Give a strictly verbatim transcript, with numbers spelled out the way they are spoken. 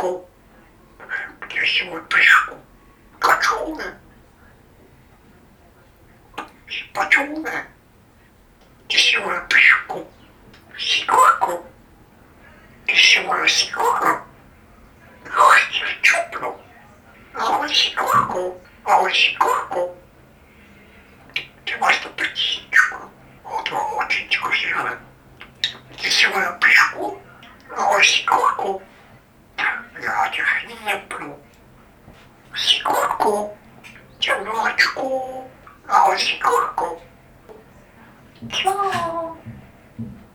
Сикорку. Я сегодня пришел. Качуна. Пачуна. Я сегодня пришел. Сикорку. Я сегодня сикорку. Ой, я чупну. А он сикорку. А он сикорку. Ты можешь прийти. Вот очень красиво. Я сегодня пришел. А он сикорку. Я тебя не люблю. Сикорку. Темночку. А он сикорку. Чё?